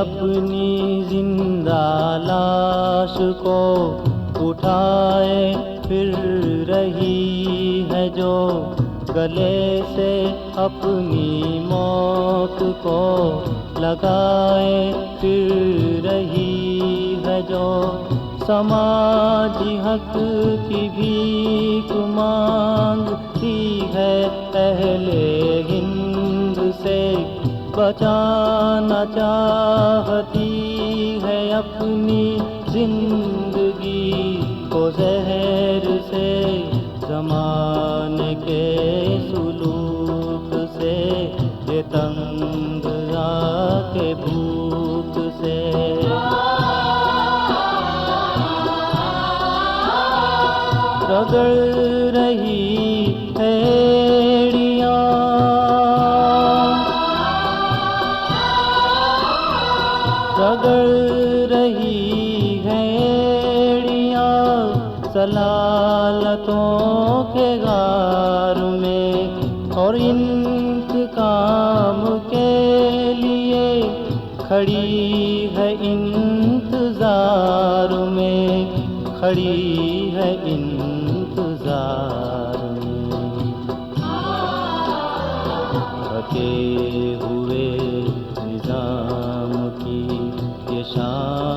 अपनी जिंदा लाश को उठाए फिर रही है जो, गले से अपनी मौत को लगाए फिर रही है जो। समाजी हक की भीख मांगती है अहले हिंद से, बचाना चाहती है अपनी जिंदगी को जहर से, ज़माने के सुलूक से, ये तंग आके भूख से। रगड़ रही एड़ियाँ, रगड़ रही एड़ियाँ सलालतों के गार में, और इंतकाम के लिए खड़ी है इंतजार में, खड़ी है इंतजार में। थके हुए निजाम की ये शान